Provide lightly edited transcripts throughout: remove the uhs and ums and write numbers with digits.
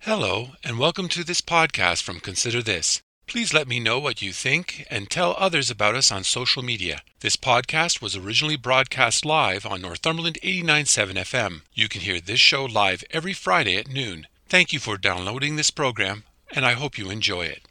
Hello, and welcome to this podcast from Consider This. Please let me know what you think and tell others about us on social media. This podcast was originally broadcast live on Northumberland 89.7 FM. You can hear this show live every Friday at noon. Thank you for downloading this program, and I hope you enjoy it.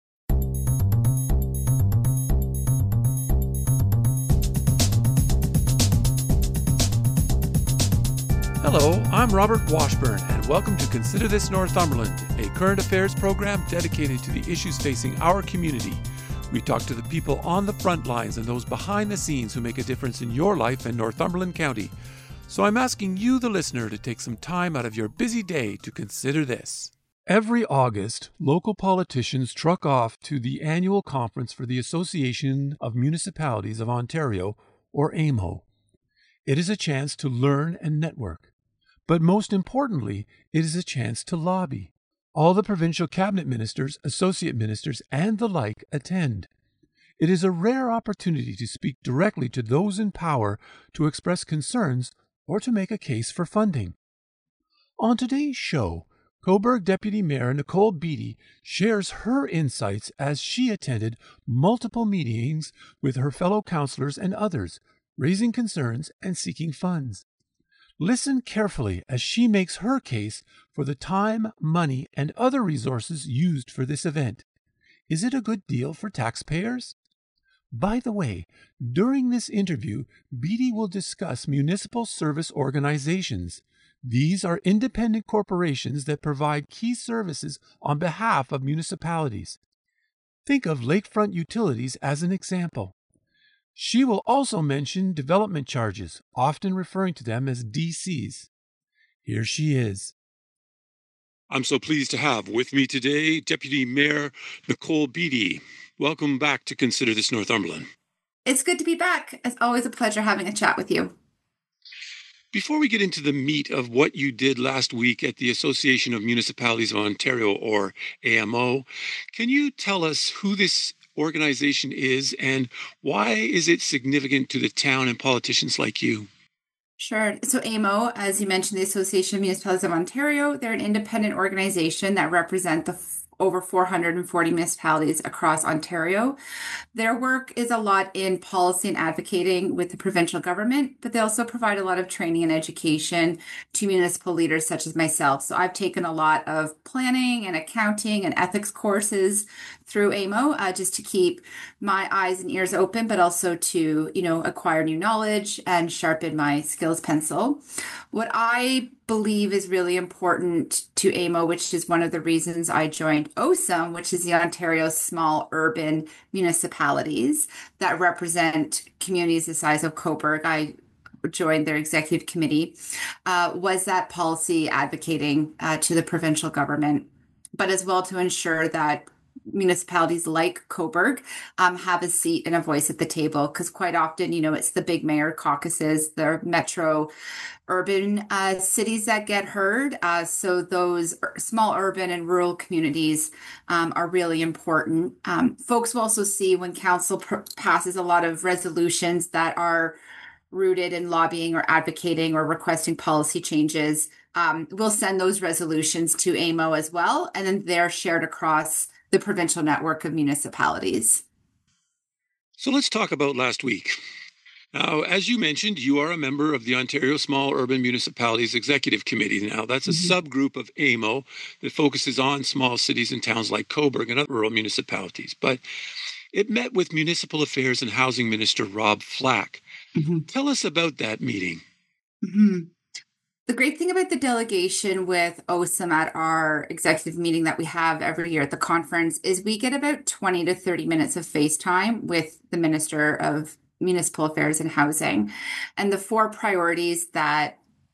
Hello, I'm Robert Washburn, and welcome to Consider This Northumberland, a current affairs program dedicated to the issues facing our community. We talk to the people on the front lines and those behind the scenes who make a difference in your life in Northumberland County. So I'm asking you, the listener, to take some time out of your busy day to consider this. Every August, local politicians truck off to the annual conference for the Association of Municipalities of Ontario, or AMO. It is a chance to learn and network. But most importantly, it is a chance to lobby. All the provincial cabinet ministers, associate ministers, and the like attend. It is a rare opportunity to speak directly to those in power to express concerns or to make a case for funding. On today's show, Cobourg Deputy Mayor Nicole Beattie shares her insights as she attended multiple meetings with her fellow councillors and others, raising concerns and seeking funds. Listen carefully as she makes her case for the time, money, and other resources used for this event. Is it a good deal for taxpayers? By the way, during this interview, Beattie will discuss municipal service organizations. These are independent corporations that provide key services on behalf of municipalities. Think of Lakefront Utilities as an example. She will also mention development charges, often referring to them as DCs. Here she is. I'm so pleased to have with me today Deputy Mayor Nicole Beattie. Welcome back to Consider This Northumberland. It's good to be back. It's always a pleasure having a chat with you. Before we get into the meat of what you did last week at the Association of Municipalities of Ontario, or AMO, can you tell us who this organization is and why is it significant to the town and politicians like you? Sure. So AMO, as you mentioned, the Association of Municipalities of Ontario, they're an independent organization that represent the over 440 municipalities across Ontario. Their work is a lot in policy and advocating with the provincial government, but they also provide a lot of training and education to municipal leaders such as myself. So I've taken a lot of planning and accounting and ethics courses through AMO just to keep my eyes and ears open, but also to, acquire new knowledge and sharpen my skills pencil. What I believe is really important to AMO, which is one of the reasons I joined OSUM, which is the Ontario Small Urban Municipalities that represent communities the size of Cobourg. I joined their executive committee, was that policy advocating to the provincial government, but as well to ensure that municipalities like Cobourg have a seat and a voice at the table, because quite often, it's the big mayor caucuses, the metro urban cities that get heard. So those small urban and rural communities are really important. Folks will also see when council passes a lot of resolutions that are rooted in lobbying or advocating or requesting policy changes. We'll send those resolutions to AMO as well, and then they're shared across the provincial network of municipalities. So let's talk about last week. Now, as you mentioned, you are a member of the Ontario Small Urban Municipalities Executive Committee. Now, that's a subgroup of AMO that focuses on small cities and towns like Cobourg and other rural municipalities. But it met with Municipal Affairs and Housing Minister Rob Flack. Tell us about that meeting. The great thing about the delegation with OSUM at our executive meeting that we have every year at the conference is we get about 20 to 30 minutes of FaceTime with the Minister of Municipal Affairs and Housing. And the four priorities that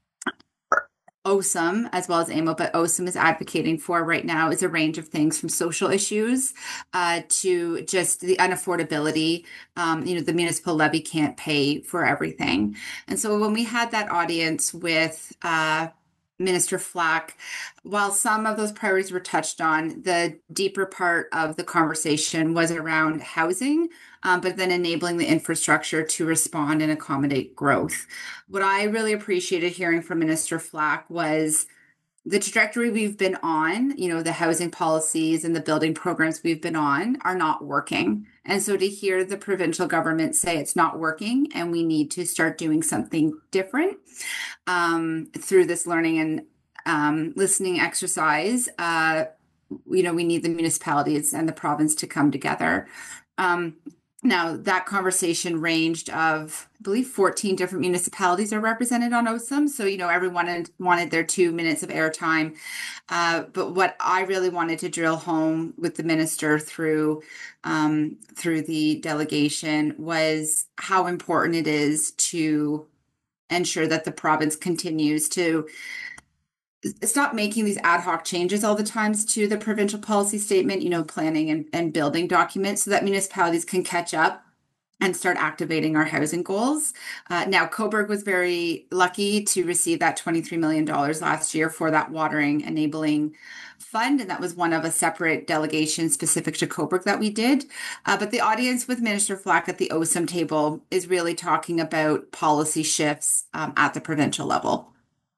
OSUM, as well as AMO, but OSUM is advocating for right now is a range of things from social issues to just the unaffordability. The municipal levy can't pay for everything. And so when we had that audience with Minister Flack, while some of those priorities were touched on, the deeper part of the conversation was around housing, but then enabling the infrastructure to respond and accommodate growth. What I really appreciated hearing from Minister Flack was the trajectory we've been on, the housing policies and the building programs we've been on are not working. And so to hear the provincial government say it's not working and we need to start doing something different through this learning and listening exercise, we need the municipalities and the province to come together. Now, that conversation ranged of, I believe, 14 different municipalities are represented on OSOM. So, everyone wanted their 2 minutes of airtime. But what I really wanted to drill home with the minister through the delegation was how important it is to ensure that the province continues to stop making these ad hoc changes all the times to the provincial policy statement, planning and building documents so that municipalities can catch up and start activating our housing goals. Now, Cobourg was very lucky to receive that $23 million last year for that watering enabling fund. And that was one of a separate delegation specific to Cobourg that we did. But the audience with Minister Flack at the OSOM table is really talking about policy shifts at the provincial level.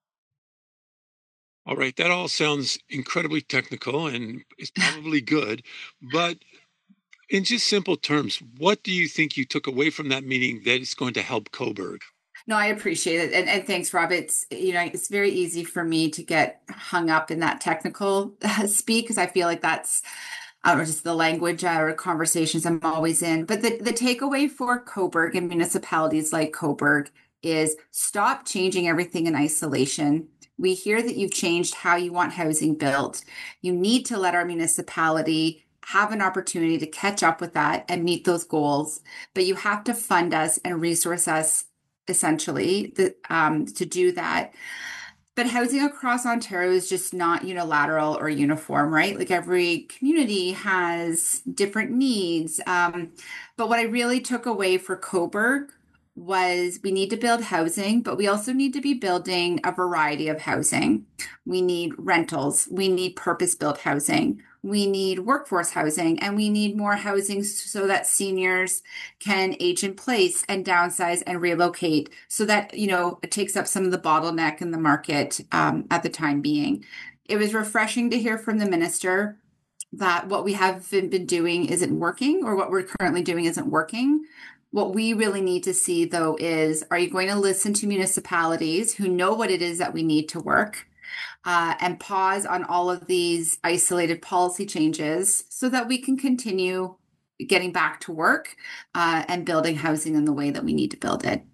All right, that all sounds incredibly technical and is probably good, but in just simple terms, what do you think you took away from that meeting that is going to help Cobourg? No, I appreciate it. And thanks, Rob. It's very easy for me to get hung up in that technical speak because I feel like that's just the language or conversations I'm always in. But the takeaway for Cobourg and municipalities like Cobourg is stop changing everything in isolation. We hear that you've changed how you want housing built. You need to let our municipality have an opportunity to catch up with that and meet those goals. But you have to fund us and resource us essentially to do that. But housing across Ontario is just not unilateral or uniform, right? Like every community has different needs. But what I really took away for Cobourg was we need to build housing, but we also need to be building a variety of housing. We need rentals, we need purpose-built housing, we need workforce housing, and we need more housing so that seniors can age in place and downsize and relocate so that, it takes up some of the bottleneck in the market at the time being. It was refreshing to hear from the minister that what we have been doing isn't working or what we're currently doing isn't working. What we really need to see, though, is are you going to listen to municipalities who know what it is that we need to work and pause on all of these isolated policy changes so that we can continue getting back to work and building housing in the way that we need to build it?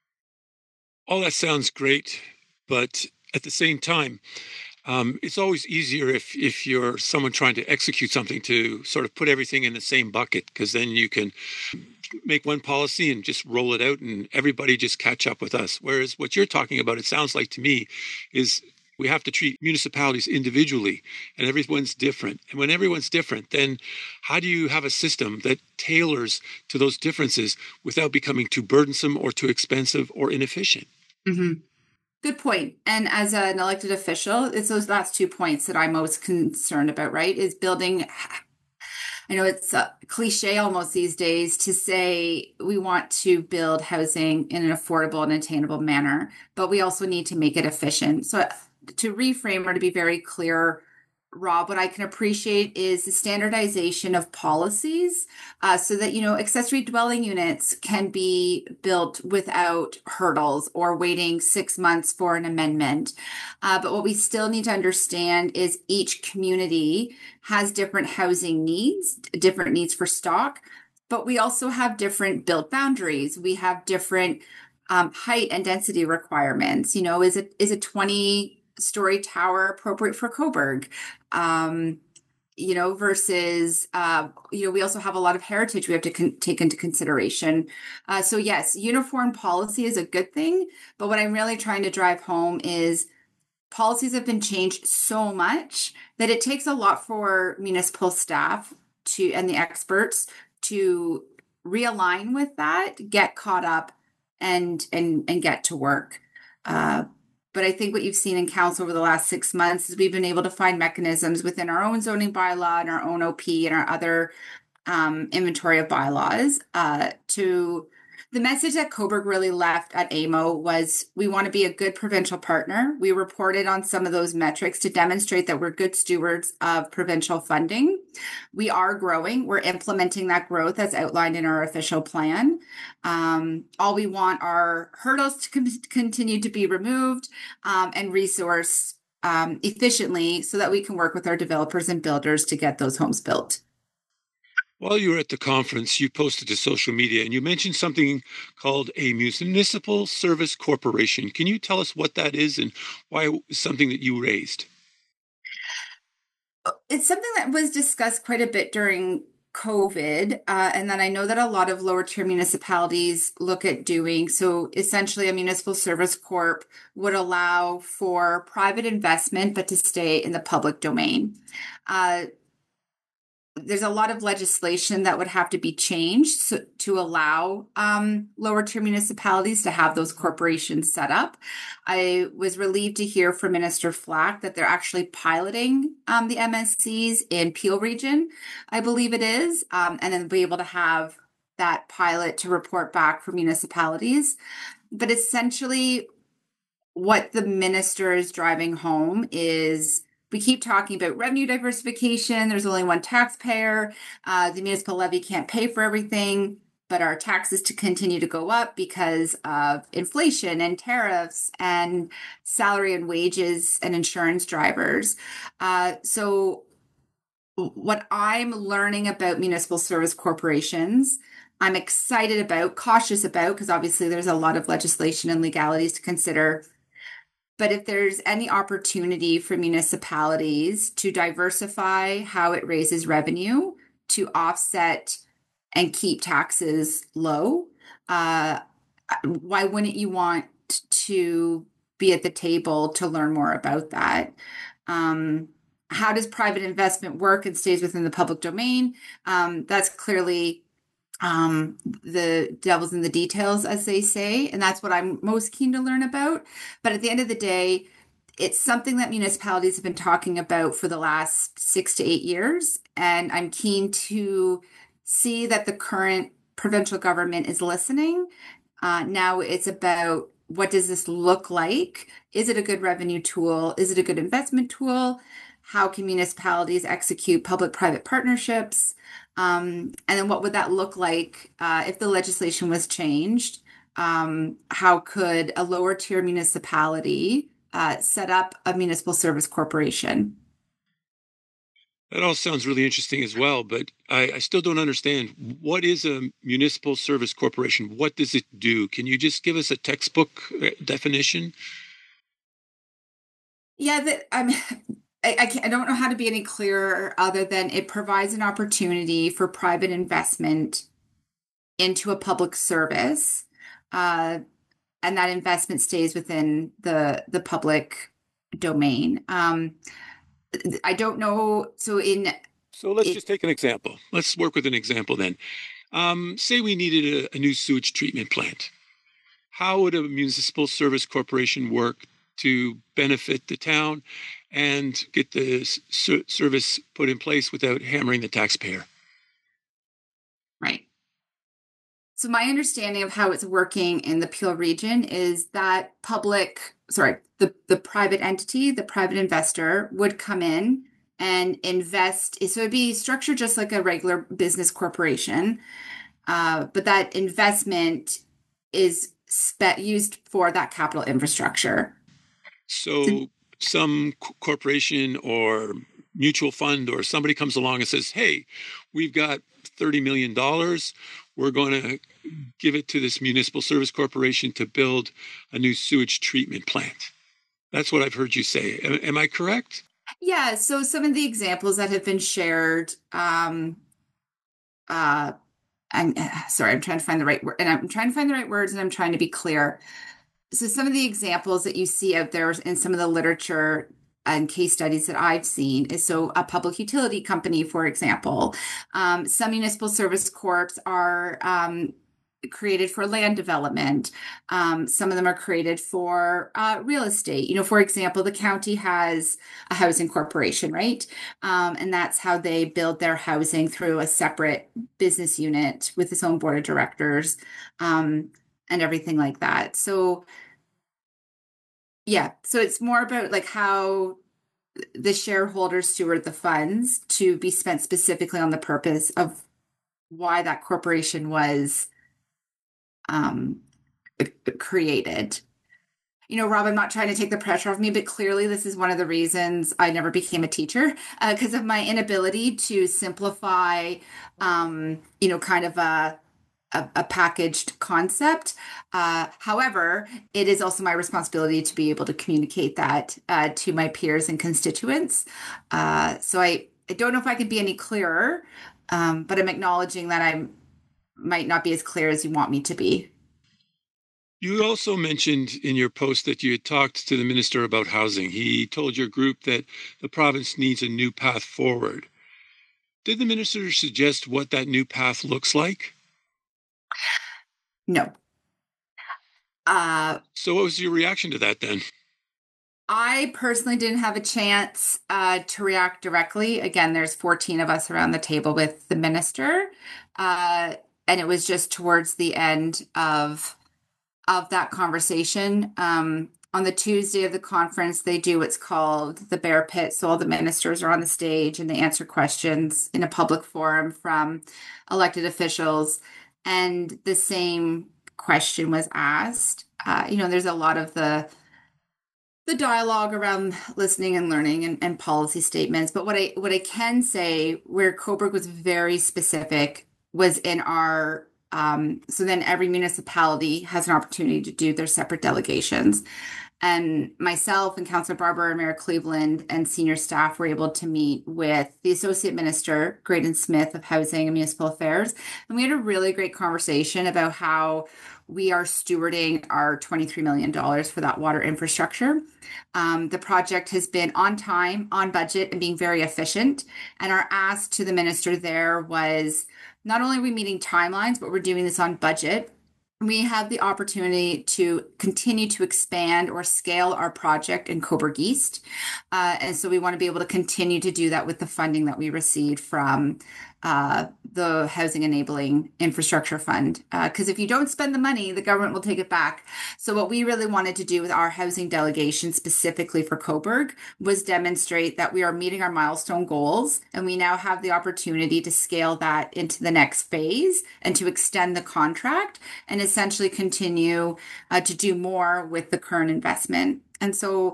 All that sounds great, but at the same time, it's always easier if you're someone trying to execute something to sort of put everything in the same bucket, because then you can make one policy and just roll it out and everybody just catch up with us. Whereas what you're talking about, it sounds like to me, is we have to treat municipalities individually and everyone's different. And when everyone's different, then how do you have a system that tailors to those differences without becoming too burdensome or too expensive or inefficient? Mm-hmm. Good point. And as an elected official, it's those last 2 points that I'm most concerned about, right? Is building. I know it's a cliche almost these days to say we want to build housing in an affordable and attainable manner, but we also need to make it efficient. So to reframe or to be very clear, Rob, what I can appreciate is the standardization of policies so that, accessory dwelling units can be built without hurdles or waiting 6 months for an amendment. But what we still need to understand is each community has different housing needs, different needs for stock, but we also have different built boundaries. We have different height and density requirements. Is a 20-story tower appropriate for Cobourg? Versus, we also have a lot of heritage we have to take into consideration. So yes, uniform policy is a good thing, but what I'm really trying to drive home is policies have been changed so much that it takes a lot for municipal staff and the experts to realign with that, get caught up and get to work. But I think what you've seen in council over the last 6 months is we've been able to find mechanisms within our own zoning bylaw and our own OP and our other inventory of bylaws to The message that Coburg really left at AMO was we want to be a good provincial partner. We reported on some of those metrics to demonstrate that we're good stewards of provincial funding. We are growing. We're implementing that growth as outlined in our official plan. All we want are hurdles to continue to be removed and resource efficiently so that we can work with our developers and builders to get those homes built. While you were at the conference, you posted to social media and you mentioned something called a municipal service corporation. Can you tell us what that is and why it was something that you raised? It's something that was discussed quite a bit during COVID, and then I know that a lot of lower tier municipalities look at doing. So essentially, a municipal service corp would allow for private investment, but to stay in the public domain. There's a lot of legislation that would have to be changed to allow lower tier municipalities to have those corporations set up. I was relieved to hear from Minister Flack that they're actually piloting the MSCs in Peel region, I believe it is, and then be able to have that pilot to report back for municipalities. But essentially, what the minister is driving home is we keep talking about revenue diversification. There's only one taxpayer. The municipal levy can't pay for everything, but our taxes to continue to go up because of inflation and tariffs and salary and wages and insurance drivers. So what I'm learning about municipal service corporations, I'm excited about, cautious about, because obviously there's a lot of legislation and legalities to consider. But if there's any opportunity for municipalities to diversify how it raises revenue to offset and keep taxes low, why wouldn't you want to be at the table to learn more about that? How does private investment work and stays within the public domain? That's clearly the devil's in the details, as they say, and that's what I'm most keen to learn about. But at the end of the day, it's something that municipalities have been talking about for the last 6 to 8 years, and I'm keen to see that the current provincial government is listening. Now it's about what does this look like? Is it a good revenue tool? Is it a good investment tool? How can municipalities execute public-private partnerships? And then what would that look like if the legislation was changed? How could a lower tier municipality set up a municipal service corporation? That all sounds really interesting as well, but I still don't understand. What is a municipal service corporation? What does it do? Can you just give us a textbook definition? Yeah, I don't know how to be any clearer other than it provides an opportunity for private investment into a public service, and that investment stays within the public domain. I don't know. So let's just take an example. Let's work with an example then. Say we needed a new sewage treatment plant. How would a municipal service corporation work to benefit the town and get the service put in place without hammering the taxpayer? Right. So my understanding of how it's working in the Peel region is that the private entity, the private investor would come in and invest. So it'd be structured just like a regular business corporation, but that investment is used for that capital infrastructure. So some corporation or mutual fund or somebody comes along and says, hey, we've got $30 million. We're going to give it to this municipal service corporation to build a new sewage treatment plant. That's what I've heard you say. Am I correct? Yeah. So some of the examples that have been shared, I'm sorry, I'm trying to find the right word, and I'm trying to find the right words, and I'm trying to be clear. So some of the examples that you see out there in some of the literature and case studies that I've seen is so a public utility company, for example. Some municipal service corps are created for land development. Some of them are created for real estate. For example, the county has a housing corporation, right? And that's how they build their housing through a separate business unit with its own board of directors, and everything like that. So, yeah, so it's more about like how the shareholders steward the funds to be spent specifically on the purpose of why that corporation was um, created. Rob, I'm not trying to take the pressure off me, but clearly this is one of the reasons I never became a teacher, because of my inability to simplify, kind of a packaged concept. However, it is also my responsibility to be able to communicate that to my peers and constituents. So I don't know if I could be any clearer, but I'm acknowledging that I might not be as clear as you want me to be. You also mentioned in your post that you had talked to the minister about housing. He told your group that the province needs a new path forward. Did the minister suggest what that new path looks like? No. So what was your reaction to that then? I personally didn't have a chance to react directly. Again, there's 14 of us around the table with the minister, and it was just towards the end of that conversation. On the Tuesday of the conference, they do what's called the bear pit. So all the ministers are on the stage and they answer questions in a public forum from elected officials. And the same question was asked. There's a lot of the dialogue around listening and learning and policy statements. But what I can say, where Cobourg was very specific, was in our so then every municipality has an opportunity to do their separate delegations. And myself and Councillor Barber and Mayor Cleveland and senior staff were able to meet with the Associate Minister, Graydon Smith of Housing and Municipal Affairs. And we had a really great conversation about how we are stewarding our $23 million for that water infrastructure. The project has been on time, on budget, and being very efficient. And our ask to the minister there was not only are we meeting timelines, but we're doing this on budget. We have the opportunity to continue to expand or scale our project in Cobourg East. And so we want to be able to continue to do that with the funding that we received from the Housing Enabling Infrastructure Fund. Because if you don't spend the money, the government will take it back. So what we really wanted to do with our housing delegation, specifically for Cobourg, was demonstrate that we are meeting our milestone goals, and we now have the opportunity to scale that into the next phase and to extend the contract and essentially continue to do more with the current investment. And so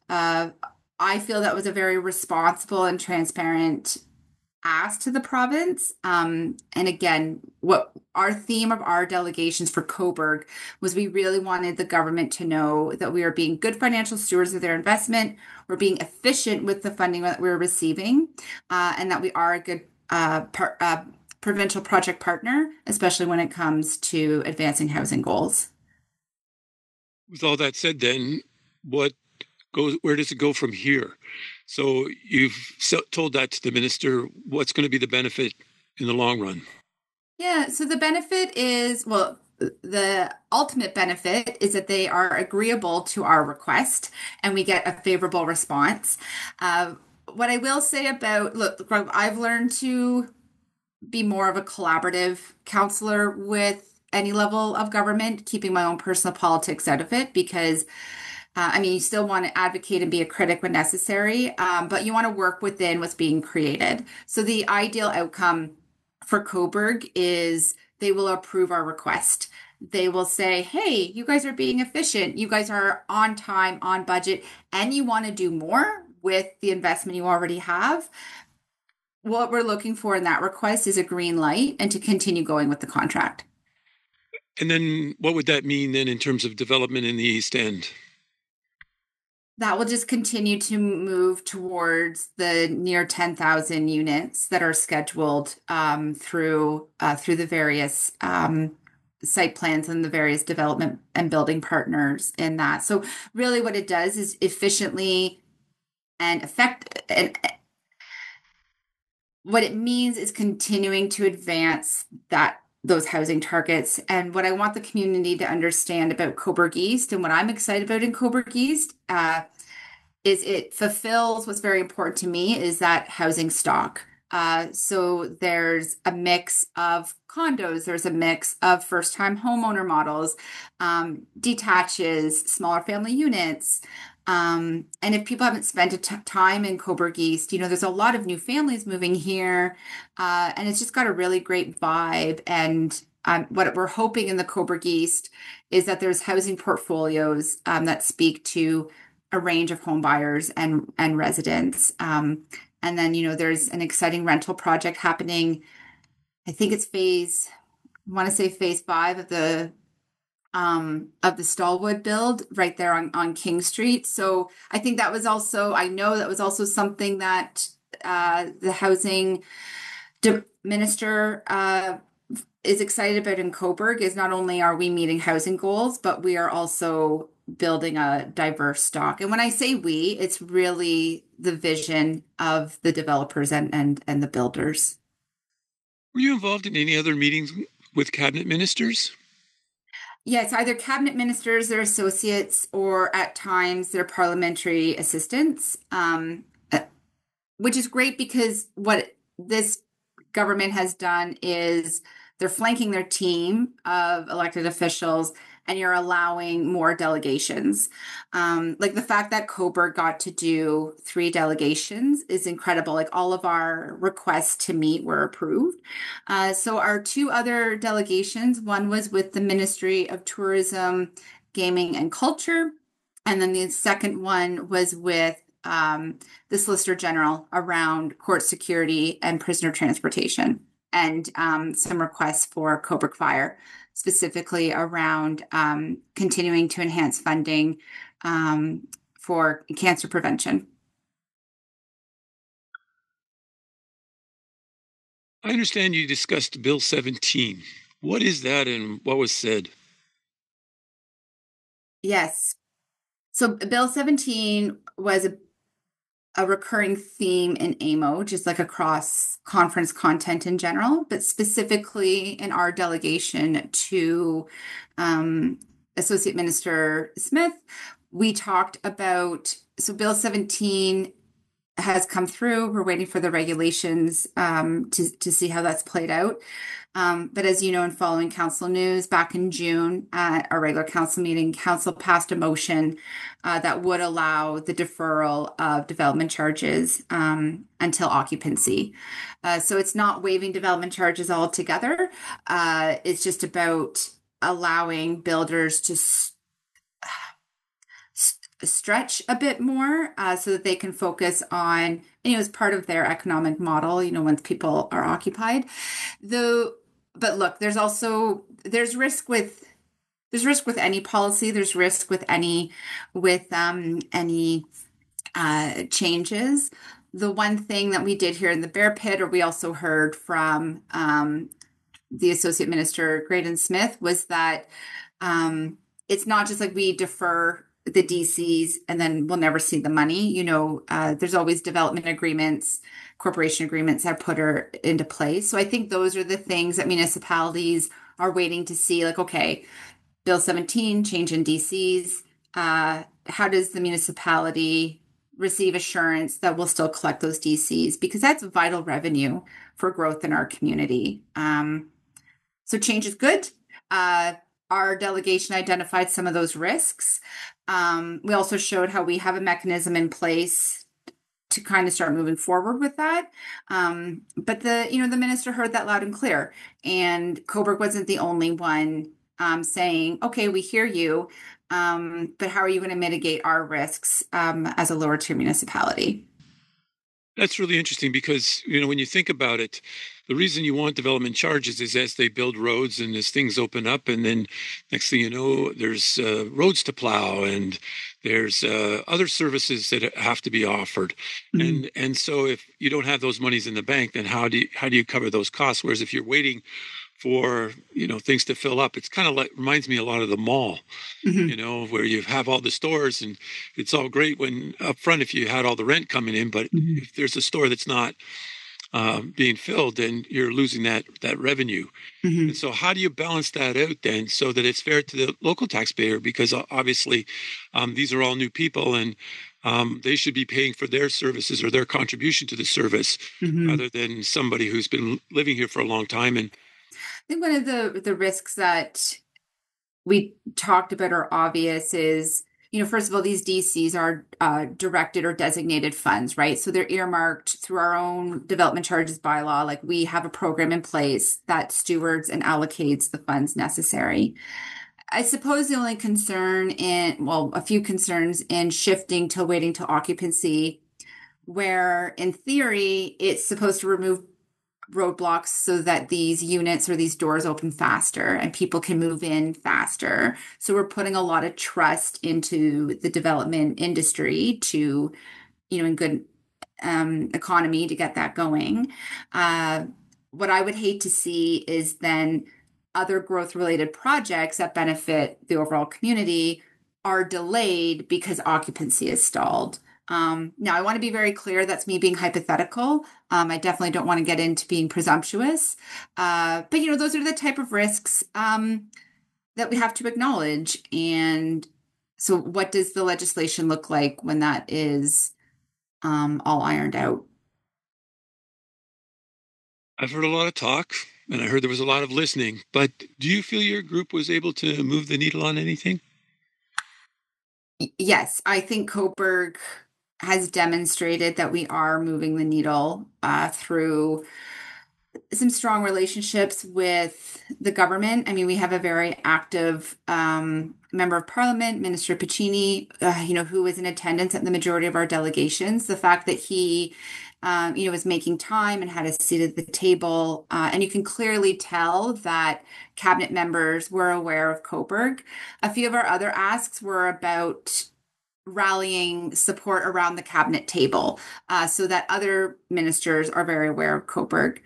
I feel that was a very responsible and transparent asked to the province. And again, what our theme of our delegations for Cobourg was, we really wanted the government to know that we are being good financial stewards of their investment, we're being efficient with the funding that we're receiving, and that we are a good provincial project partner, especially when it comes to advancing housing goals. With all that said, then, where does it go from here? So you've told that to the minister. What's going to be the benefit in the long run? Yeah, so the benefit is, well, the ultimate benefit is that they are agreeable to our request and we get a favorable response. What I will say about, look, I've learned to be more of a collaborative counselor with any level of government, keeping my own personal politics out of it, because you still want to advocate and be a critic when necessary, but you want to work within what's being created. So the ideal outcome for Cobourg is they will approve our request. They will say, hey, you guys are being efficient. You guys are on time, on budget, and you want to do more with the investment you already have. What we're looking for in that request is a green light and to continue going with the contract. And then what would that mean then in terms of development in the East End? That will just continue to move towards the near 10,000 units that are scheduled through the various site plans and the various development and building partners in that. So really what it does is efficiently and what it means is continuing to advance that those housing targets. And what I want the community to understand about Cobourg East and what I'm excited about in Cobourg East is it fulfills what's very important to me is that housing stock. So there's a mix of condos, there's a mix of first-time homeowner models, detaches, smaller family units. And if people haven't spent time in Cobourg East, there's a lot of new families moving here, and it's just got a really great vibe. And what we're hoping in the Cobourg East is that there's housing portfolios that speak to a range of home buyers and residents. And then, there's an exciting rental project happening. I think it's I want to say phase 5 of the Stallwood build right there on King Street. So I think I know that was also something that the housing minister is excited about in Cobourg is not only are we meeting housing goals, but we are also building a diverse stock. And when I say we, it's really the vision of the developers and the builders. Were you involved in any other meetings with cabinet ministers? Yeah, it's either cabinet ministers, their associates, or at times their parliamentary assistants, which is great because what this government has done is they're flanking their team of elected officials and you're allowing more delegations. Like the fact that Cobourg got to do 3 delegations is incredible. Like all of our requests to meet were approved. So our 2 other delegations, one was with the Ministry of Tourism, Gaming and Culture. And then the second one was with the Solicitor General around court security and prisoner transportation and some requests for Cobourg Fire, specifically around continuing to enhance funding for cancer prevention. I understand you discussed Bill 17. What is that and what was said? Yes. So Bill 17 was a recurring theme in AMO, just like across conference content in general, but specifically in our delegation to Associate Minister Smith, we talked about, so Bill 17 has come through. We're waiting for the regulations to see how that's played out. But as you know, in following council news, back in June at our regular council meeting, council passed a motion that would allow the deferral of development charges until occupancy. So it's not waiving development charges altogether. It's just about allowing builders to stretch a bit more so that they can focus on, as part of their economic model, once people are occupied. But look, there's risk with any policy, there's risk with any changes. The one thing that we did here in the Bear Pit, or we also heard from the Associate Minister Graydon Smith, was that it's not just like we defer the DCs and then we'll never see the money. There's always development agreements, corporation agreements that put her into place. So I think those are the things that municipalities are waiting to see, like, okay, Bill 17, change in DCs. How does the municipality receive assurance that we'll still collect those DCs? Because that's vital revenue for growth in our community. So change is good. Our delegation identified some of those risks. We also showed how we have a mechanism in place to kind of start moving forward with that. But the minister heard that loud and clear, and Cobourg wasn't the only one saying, okay, we hear you, but how are you going to mitigate our risks as a lower tier municipality? That's really interesting because, when you think about it, the reason you want development charges is as they build roads and as things open up, and then next thing you know, there's roads to plow and there's other services that have to be offered. Mm-hmm. And so if you don't have those monies in the bank, then how do you cover those costs? Whereas if you're waiting for things to fill up, it's kind of reminds me a lot of the mall, mm-hmm. Where you have all the stores, and it's all great when up front if you had all the rent coming in, but mm-hmm. if there's a store that's not being filled, then you're losing that revenue. And Mhm. so, how do you balance that out then so that it's fair to the local taxpayer? Because obviously, these are all new people, and they should be paying for their services or their contribution to the service, Mhm. rather than somebody who's been living here for a long time. And I think one of the risks that we talked about are obvious is, first of all, these DCs are directed or designated funds, right? So they're earmarked through our own development charges bylaw. Like we have a program in place that stewards and allocates the funds necessary. I suppose the only concern a few concerns in shifting to waiting to occupancy, where in theory it's supposed to remove roadblocks so that these units or these doors open faster and people can move in faster. So we're putting a lot of trust into the development industry to, in good economy to get that going. Uh, what I would hate to see is then other growth related projects that benefit the overall community are delayed because occupancy is stalled. Now, I want to be very clear that's me being hypothetical. I definitely don't want to get into being presumptuous. But, those are the type of risks that we have to acknowledge. And so, what does the legislation look like when that is all ironed out? I've heard a lot of talk, and I heard there was a lot of listening. But do you feel your group was able to move the needle on anything? Yes, I think Coburg has demonstrated that we are moving the needle through some strong relationships with the government. I mean, we have a very active member of parliament, Minister Piccini, who was in attendance at the majority of our delegations. The fact that he, was making time and had a seat at the table, and you can clearly tell that cabinet members were aware of Coburg. A few of our other asks were about rallying support around the cabinet table so that other ministers are very aware of Coburg.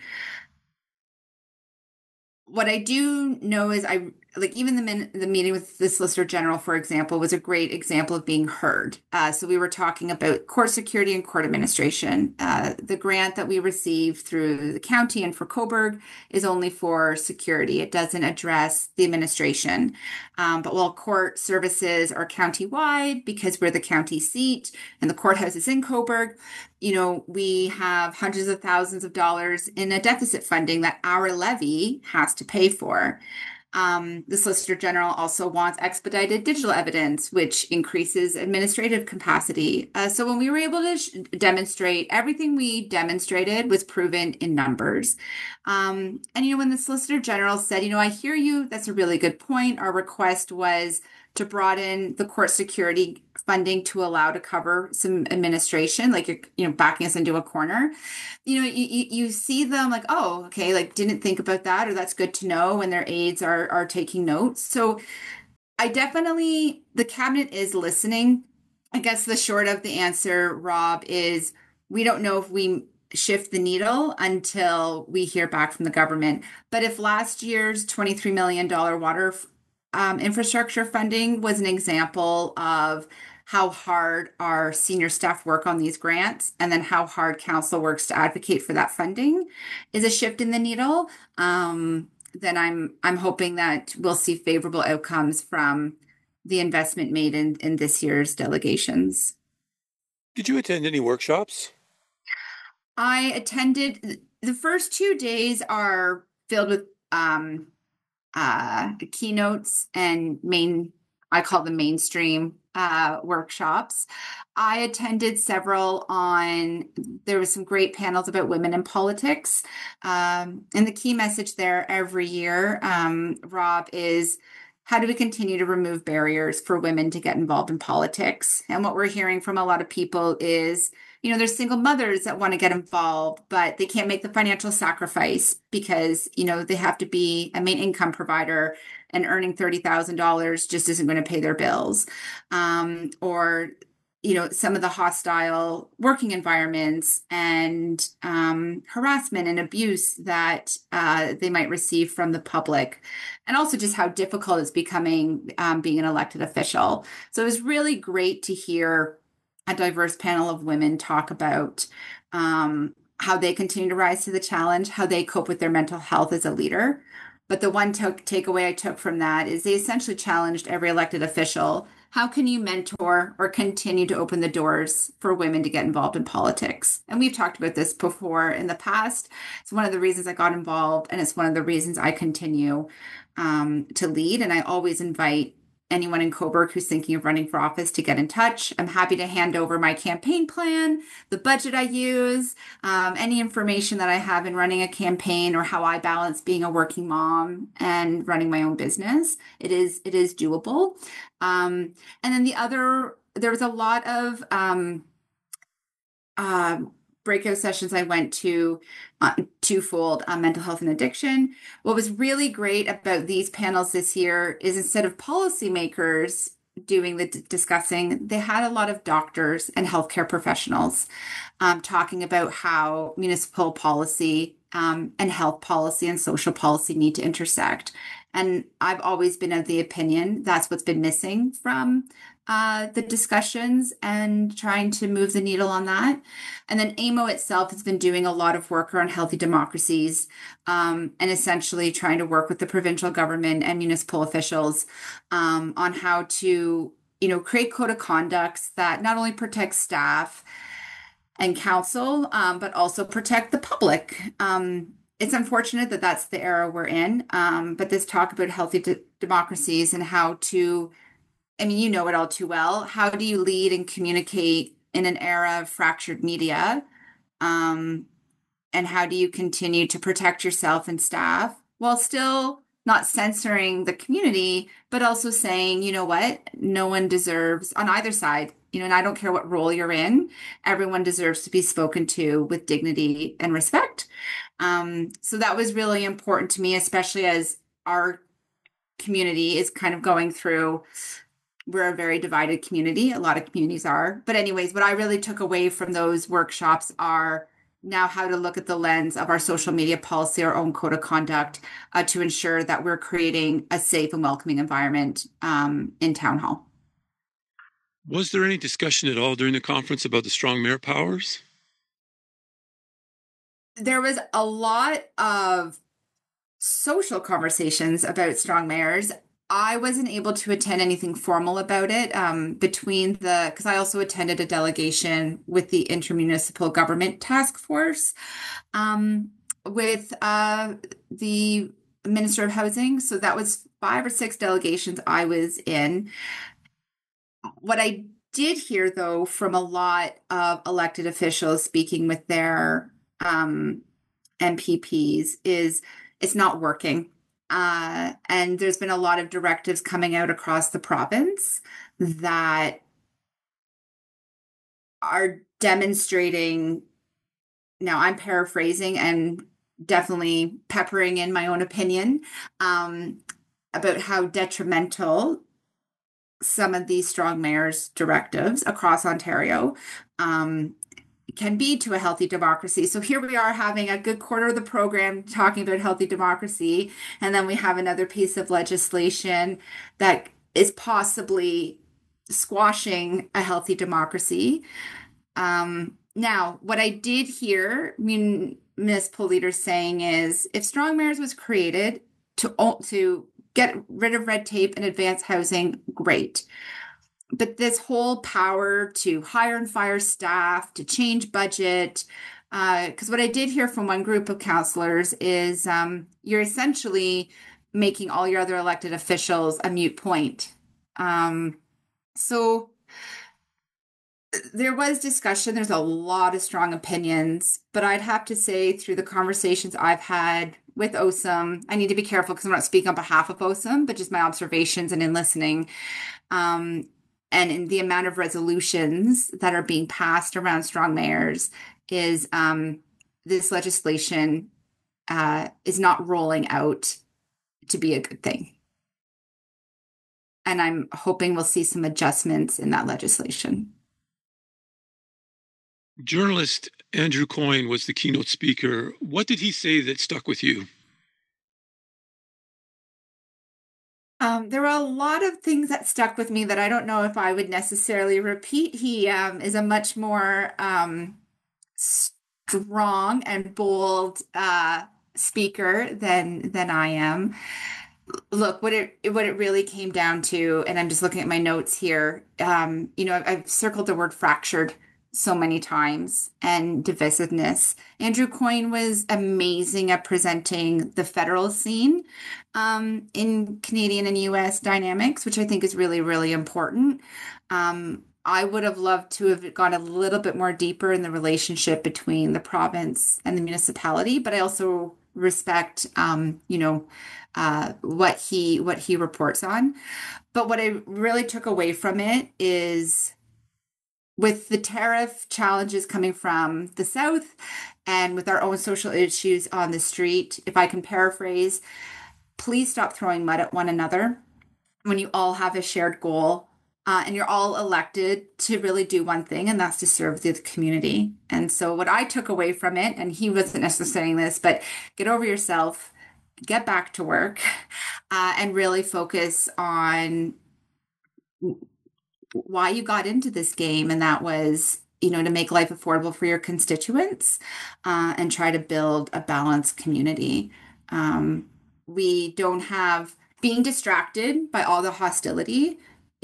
What I do know is I like even the meeting with the Solicitor General, for example, was a great example of being heard. So we were talking about court security and court administration. The grant that we received through the county and for Coburg is only for security. It doesn't address the administration. But while court services are county-wide because we're the county seat and the courthouse is in Coburg, we have hundreds of thousands of dollars in a deficit funding that our levy has to pay for. The Solicitor General also wants expedited digital evidence, which increases administrative capacity. So when we were able to demonstrate, everything we demonstrated was proven in numbers. And when the Solicitor General said, I hear you, that's a really good point. Our request was to broaden the court security funding to allow to cover some administration, like you're backing us into a corner. You see them like, oh, okay, like didn't think about that, or that's good to know when their aides are taking notes. So the cabinet is listening. I guess the short of the answer, Rob, is we don't know if we shift the needle until we hear back from the government. But if last year's $23 million water infrastructure funding was an example of how hard our senior staff work on these grants and then how hard council works to advocate for that funding is a shift in the needle, then I'm hoping that we'll see favorable outcomes from the investment made in this year's delegations. Did you attend any workshops? I attended the first 2 days are filled with keynotes and I call them mainstream workshops. I attended several there was some great panels about women in politics. And the key message there every year, Rob, is how do we continue to remove barriers for women to get involved in politics? And what we're hearing from a lot of people is, there's single mothers that want to get involved, but they can't make the financial sacrifice because, they have to be a main income provider and earning $30,000 just isn't going to pay their bills. Or some of the hostile working environments and harassment and abuse that they might receive from the public, and also just how difficult it's becoming being an elected official. So it was really great to hear a diverse panel of women talk about how they continue to rise to the challenge, how they cope with their mental health as a leader. But the one takeaway I took from that is they essentially challenged every elected official. How can you mentor or continue to open the doors for women to get involved in politics? And we've talked about this before in the past. It's one of the reasons I got involved, and it's one of the reasons I continue to lead. And I always invite anyone in Cobourg who's thinking of running for office to get in touch. I'm happy to hand over my campaign plan, the budget I use, any information that I have in running a campaign, or how I balance being a working mom and running my own business. It is doable. And then there was a lot of breakout sessions I went to, twofold, mental health and addiction. What was really great about these panels this year is instead of policymakers doing the discussing, they had a lot of doctors and healthcare professionals talking about how municipal policy and health policy and social policy need to intersect. And I've always been of the opinion that's what's been missing from the discussions and trying to move the needle on that. And then AMO itself has been doing a lot of work around healthy democracies, and essentially trying to work with the provincial government and municipal officials on how to, create code of conducts that not only protect staff and council, but also protect the public. It's unfortunate that that's the era we're in, but this talk about healthy democracies and how to, you know it all too well. How do you lead and communicate in an era of fractured media? And how do you continue to protect yourself and staff while still not censoring the community, but also saying, you know what, no one deserves on either side, and I don't care what role you're in, everyone deserves to be spoken to with dignity and respect. So that was really important to me, especially as our community is kind of going through. We're a very divided community. A lot of communities are. But anyways, what I really took away from those workshops are now how to look at the lens of our social media policy, our own code of conduct, to ensure that we're creating a safe and welcoming environment in Town Hall. Was there any discussion at all during the conference about the strong mayor powers? There was a lot of social conversations about strong mayors. I wasn't able to attend anything formal about it because I also attended a delegation with the Intermunicipal Government Task Force with the Minister of Housing. So that was 5 or 6 delegations I was in. What I did hear, though, from a lot of elected officials speaking with their MPPs is it's not working. And there's been a lot of directives coming out across the province that are demonstrating, now I'm paraphrasing and definitely peppering in my own opinion, about how detrimental some of these strong mayors directives across Ontario can be to a healthy democracy. So here we are having a good quarter of the program talking about healthy democracy, and then we have another piece of legislation that is possibly squashing a healthy democracy. Now, what I did hear municipal leaders saying is, if Strong Mayors was created to get rid of red tape and advance housing, great. But this whole power to hire and fire staff, to change budget, because what I did hear from one group of councillors is you're essentially making all your other elected officials a moot point. So there was discussion. There's a lot of strong opinions, but I'd have to say through the conversations I've had with OSAM, I need to be careful because I'm not speaking on behalf of OSAM, but just my observations and in listening. And in the amount of resolutions that are being passed around strong mayors is this legislation is not rolling out to be a good thing. And I'm hoping we'll see some adjustments in that legislation. Journalist Andrew Coyne was the keynote speaker. What did he say that stuck with you? There were a lot of things that stuck with me that I don't know if I would necessarily repeat. He is a much more strong and bold speaker than I am. Look, what it really came down to, and I'm just looking at my notes here. I've circled the word fractured so many times and divisiveness. Andrew Coyne was amazing at presenting the federal scene in Canadian and US dynamics, which I think is really, really important. I would have loved to have gone a little bit more deeper in the relationship between the province and the municipality, but I also respect, what he reports on. But what I really took away from it is with the tariff challenges coming from the South and with our own social issues on the street, if I can paraphrase, please stop throwing mud at one another when you all have a shared goal. And you're all elected to really do one thing, and that's to serve the community. And so, what I took away from it, and he wasn't necessarily saying this, but get over yourself, get back to work, and really focus on why you got into this game. And that was, to make life affordable for your constituents and try to build a balanced community. We don't have being distracted by all the hostility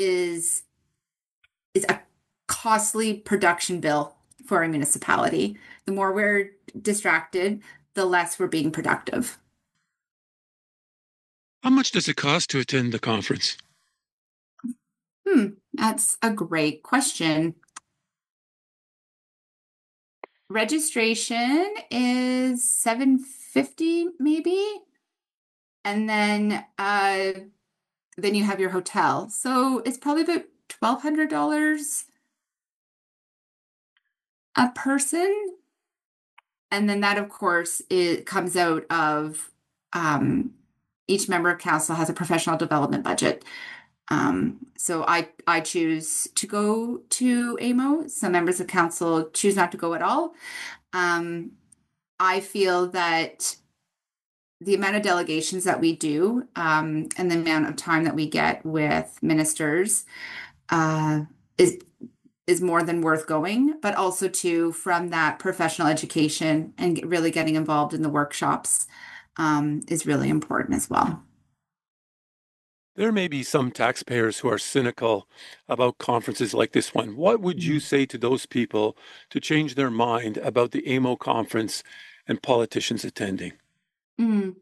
is a costly production bill for a municipality. The more we're distracted, the less we're being productive. How much does it cost to attend the conference? That's a great question. Registration is $750 maybe, and then you have your hotel. So it's probably about $1,200 a person. And then that, of course, it comes out of each member of council has a professional development budget. So I choose to go to AMO. Some members of council choose not to go at all. I feel that the amount of delegations that we do and the amount of time that we get with ministers is more than worth going, but also too from that professional education and really getting involved in the workshops is really important as well. There may be some taxpayers who are cynical about conferences like this one. What would you say to those people to change their mind about the AMO conference and politicians attending? Mm.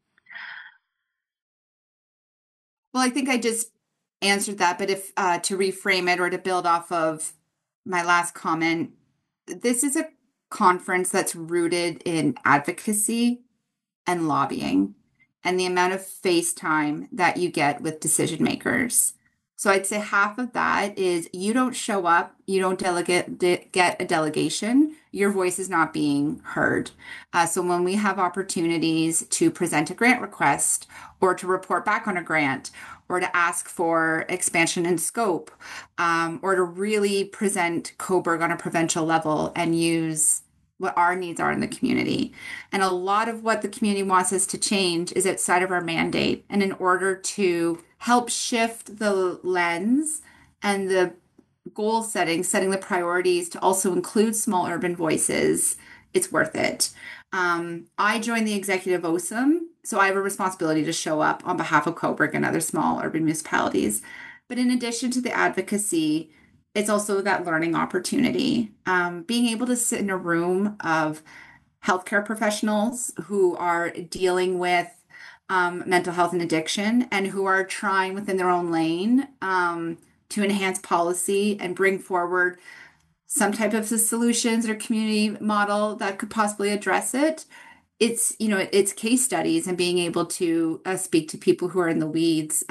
Well, I think I just answered that, but if to reframe it or to build off of my last comment, this is a conference that's rooted in advocacy and lobbying and the amount of face time that you get with decision makers. So I'd say half of that is you don't show up, you don't get a delegation, your voice is not being heard. So when we have opportunities to present a grant request or to report back on a grant or to ask for expansion in scope or to really present Cobourg on a provincial level and use what our needs are in the community. And a lot of what the community wants us to change is outside of our mandate. And in order to help shift the lens and the goal setting the priorities to also include small urban voices, it's worth it. I joined the executive OSAM, so I have a responsibility to show up on behalf of Cobourg and other small urban municipalities. But in addition to the advocacy, it's also that learning opportunity. Being able to sit in a room of healthcare professionals who are dealing with mental health and addiction and who are trying within their own lane to enhance policy and bring forward some type of solutions or community model that could possibly address it. It's case studies and being able to speak to people who are in the weeds.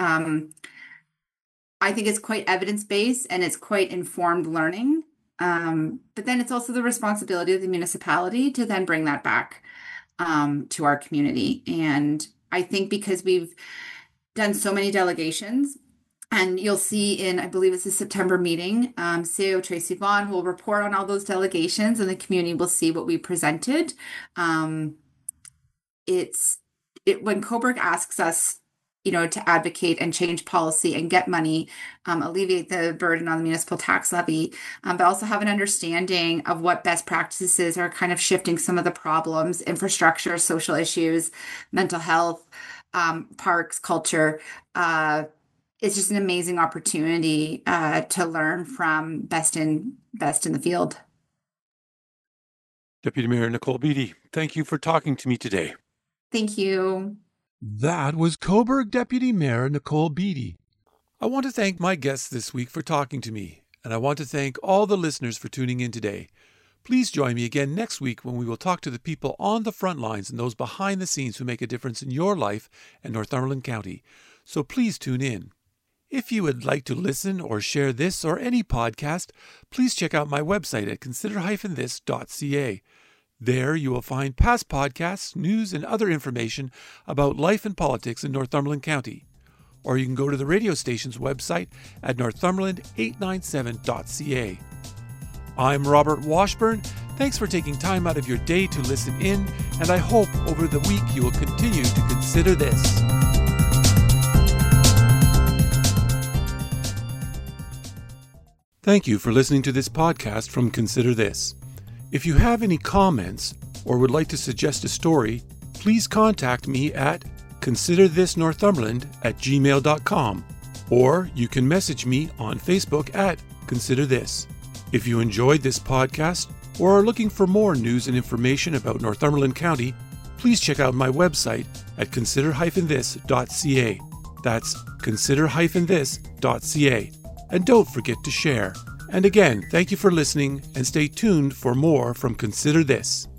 I think it's quite evidence-based and it's quite informed learning. But then it's also the responsibility of the municipality to then bring that back to our community. And I think because we've done so many delegations, and you'll see in, I believe it's the September meeting, CAO Tracy Vaughn will report on all those delegations and the community will see what we presented. When Cobourg asks us to advocate and change policy and get money, alleviate the burden on the municipal tax levy, but also have an understanding of what best practices are kind of shifting some of the problems, infrastructure, social issues, mental health, parks, culture. It's just an amazing opportunity to learn from best in the field. Deputy Mayor Nicole Beattie, thank you for talking to me today. Thank you. That was Cobourg Deputy Mayor Nicole Beattie. I want to thank my guests this week for talking to me, and I want to thank all the listeners for tuning in today. Please join me again next week when we will talk to the people on the front lines and those behind the scenes who make a difference in your life and Northumberland County. So please tune in. If you would like to listen or share this or any podcast, please check out my website at consider-this.ca. There you will find past podcasts, news, and other information about life and politics in Northumberland County. Or you can go to the radio station's website at northumberland897.ca. I'm Robert Washburn. Thanks for taking time out of your day to listen in, and I hope over the week you will continue to consider this. Thank you for listening to this podcast from Consider This. If you have any comments or would like to suggest a story, please contact me at considerthisnorthumberland@gmail.com, or you can message me on Facebook at Consider This. If you enjoyed this podcast or are looking for more news and information about Northumberland County, please check out my website at consider-this.ca. That's consider-this.ca. And don't forget to share. And again, thank you for listening, and stay tuned for more from Consider This.